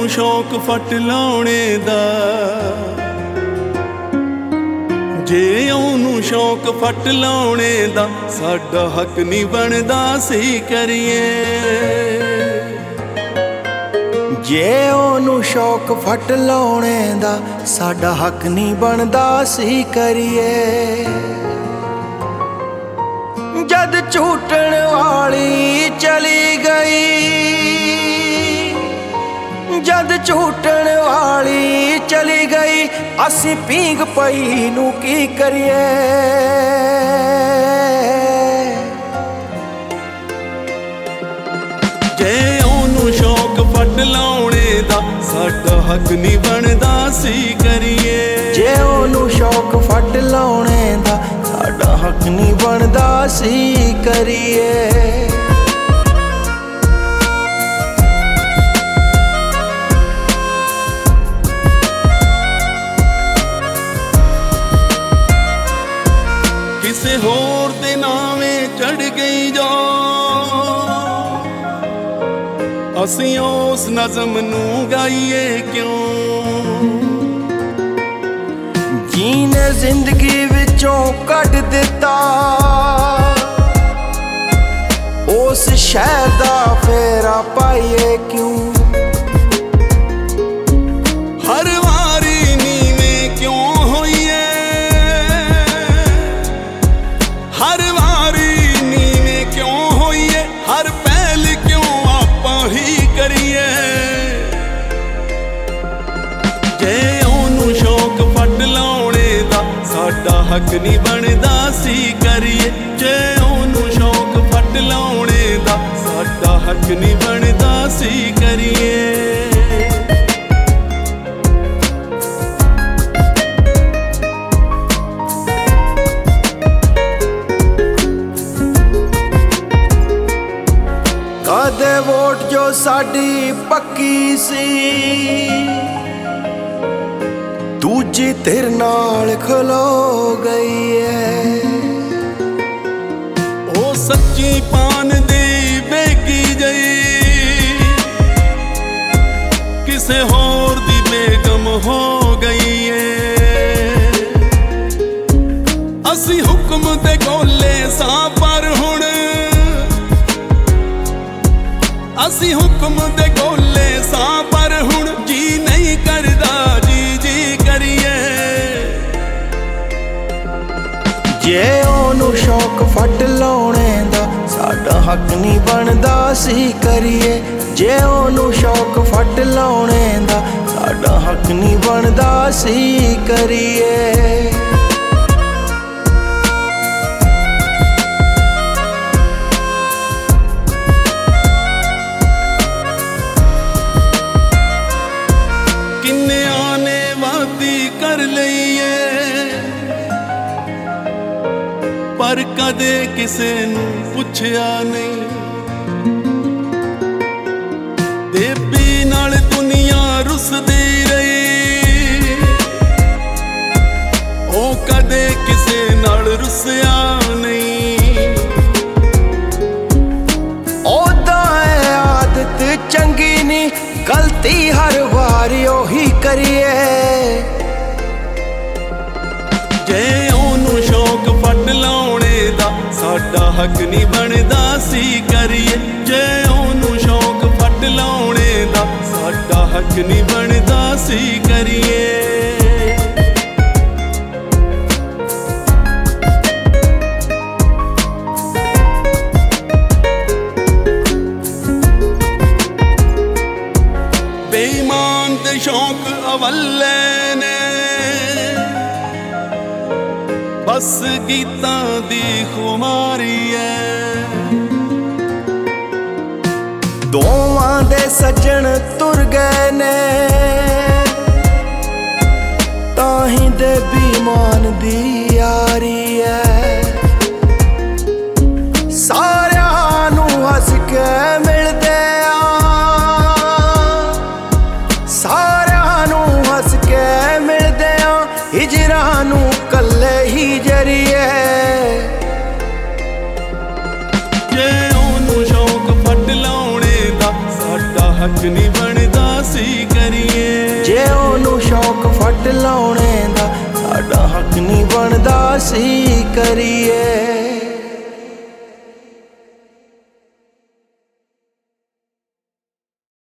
ਉਹਨੂੰ ਸ਼ੌਕ ਫੱਟ ਲਾਉਣੇ ਦਾ, ਜੇ ਉਹਨੂੰ ਸ਼ੌਕ ਫੱਟ ਲਾਉਣੇ ਦਾ ਸਾਡਾ ਹੱਕ ਨਹੀਂ ਬਣਦਾ ਸੀ ਕਰੀਏ। ਜੇ ਉਹਨੂੰ ਸ਼ੌਕ ਫੱਟ ਲਾਉਣੇ ਦਾ ਸਾਡਾ ਹੱਕ ਨਹੀਂ ਬਣਦਾ ਸੀ ਕਰੀਏ। ਜਦ ਝੂਟਣ ਵਾਲੀ ਚਲੀ ਗਈ, ਜਦ ਝੂਟਣ ਵਾਲੀ ਚਲੀ ਗਈ, ਅਸੀਂ ਪੀਂਘ ਪਈ ਨੂੰ ਕੀ ਕਰੀਏ। ਜੇ ਉਹਨੂੰ ਸ਼ੌਕ ਫੱਟ ਲਾਉਣੇ ਦਾ ਸਾਡਾ ਹੱਕ ਨਹੀਂ ਬਣਦਾ ਸੀ ਕਰੀਏ। ਜੇ ਉਹਨੂੰ ਸ਼ੌਕ ਫੱਟ ਲਾਉਣੇ ਦਾ ਸਾਡਾ ਹੱਕ ਨਹੀਂ ਬਣਦਾ ਸੀ ਕਰੀਏ। ਕਿਸੇ ਹੋਰ ਦੇ ਨਾਵੇਂ ਚੜ ਗਈ ਜੋ, ਅਸੀਂ ਉਸ ਨਜ਼ਮ ਨੂੰ ਗਾਈਏ ਕਿਉਂ। ਜੀਨੇ ਜ਼ਿੰਦਗੀ ਵਿੱਚੋਂ ਕੱਢ ਦਿੱਤਾ, ਉਸ ਸ਼ਹਿਰ ਦਾ ਫੇਰਾ ਪਾਈਏ ਕਿਉਂ। ਹਰ ਵਾਰੀ ਨੀਵੇਂ ਕਿਉਂ ਹੋਈਏ, ਹਰ ਵਾਰੀ ਨੀਵੇਂ ਕਿਉਂ ਹੋਈਏ, ਹਰ ਪਹਿਲ ਕਿਉਂ ਆਪਾਂ ਹੀ ਕਰੀਏ। ਜੇ ਉਹਨੂੰ ਸ਼ੌਕ ਫੱਟ ਲਾਉਣੇ ਦਾ ਸਾਡਾ ਹੱਕ ਨਹੀਂ ਬਣਦਾ ਸੀ ਕਰੀਏ। ਜੇ ਉਹਨੂੰ ਸ਼ੌਕ ਫੱਟ ਲਾਉਣੇ ਦਾ ਸਾਡਾ ਹੱਕ ਨਹੀਂ ਬਣਦਾ ਸੀ ਕਰੀਏ। ਕਦੇ ਵੋਟ ਜੋ ਸਾਡੀ ਪੱਕੀ ਸੀ, ਦੂਜੀ ਧਿਰ ਨਾਲ ਖਲੋ ਗਈ ਏ। ਉਹ ਸੱਚੀ ਪਾਨ ਦੀ ਬੇਗੀ ਜਈ, ਕਿਸੇ ਹੋਰ ਦੀ ਬੇਗਮ ਹੋ ਗਈ ਏ। ਅਸੀਂ ਹੁਕਮ ਦੇ ਗੋਲੇ ਸਾਂ ਪਰ ਹੁਣ, ਅਸੀਂ ਹੁਕਮ ਦੇ ਗੋਲੇ ਸਾਂ ਪਰ ਹੁਣ ਜੀ ਨਹੀਂ ਕਰਦਾ ਜੀ ਜੀ ਕਰੀਏ। ਜੇ ਉਹਨੂੰ ਸ਼ੌਕ ਫੱਟ ਲਾਉਣੇ ਦਾ ਸਾਡਾ ਹੱਕ ਨਹੀਂ ਬਣਦਾ ਸੀ ਕਰੀਏ। ਜੇ ਉਹਨੂੰ ਸ਼ੌਕ ਫੱਟ ਲਾਉਣੇ ਦਾ ਸਾਡਾ ਹੱਕ ਨਹੀਂ ਬਣਦਾ ਸੀ ਕਰੀਏ। ਕਿੰਨਿਆਂ ਨੇ ਵਾਅਦੀ ਕਰ ਲਈਏ, ਪਰ ਕਦੇ ਕਿਸੇ ਨੂੰ ਪੁੱਛਿਆ ਨਹੀਂ। ਦੇਬੀ ਨਾਲ ਦੁਨੀਆ ਰੁੱਸਦੀ ਰਹੀ, ਉਹ ਕਦੇ ਕਿਸੇ ਨਾਲ ਰੁੱਸਿਆ ਨਹੀਂ। ਉਹਦਾ ਆਦਤ ਚੰਗੀ ਨਹੀਂ, ਗਲਤੀ ਹਰ ਵਾਰੀ ਉਹੀ ਕਰੀਏ। ਜੇ ਉਹਨੂੰ ਸ਼ੌਕ ਫੱਟ ਲਾਉਣੇ ਦਾ ਸਾਡਾ ਹੱਕ ਨਹੀਂ ਬਣਦਾ ਸੀ ਕਰੀਏ। ਜੇ ਉਹਨੂੰ ਸ਼ੌਕ ਫੱਟ ਲਾਉਣੇ ਦਾ ਸਾਡਾ ਹੱਕ ਨਹੀਂ ਬਣਦਾ ਸੀ ਕਰੀਏ। ਬੇਈਮਾਨ ਦੇ ਸ਼ੌਕ ਅਵੱਲੇ ਨੇ, ਬਸ ਗੀਤਾਂ ਦੀ ਖੁਮਾਰੀ ਐ। ਦੋਵਾਂ ਦੇ ਸੱਜਣ ਤੁਰ ਗਏ ਨੇ, ਤਾਹੀਂ ਦੇ ਬੇਈਮਾਨ ਦੀ ਯਾਰੀ ਐ। ਸਾਰਿਆਂ ਨੂੰ ਹੱਸ ਕੇ ਮਿਲਦੇ ਆ, ਸਾਰਿਆਂ ਨੂੰ ਹੱਸ ਕੇ ਮਿਲਦੇ ਆ, ਹਿਜਰਾਂ ਨੂੰ ਕੱਲੇ ਹੀ ਜਰੀਏ। ਜੇ ਉਹਨੂੰ ਸ਼ੌਕ ਫੱਟ ਲਾਉਣੇ ਦਾ ਸਾਡਾ ਹੱਕ ਹੱਕ ਨਹੀਂ ਬਣਦਾ ਸੀ ਕਰੀਏ। ਜੇ ਉਹਨੂੰ ਸ਼ੌਕ ਫੱਟ ਲਾਉਣੇ ਦਾ ਸਾਡਾ ਹੱਕ ਨਹੀਂ ਬਣਦਾ ਸੀ ਕਰੀਏ।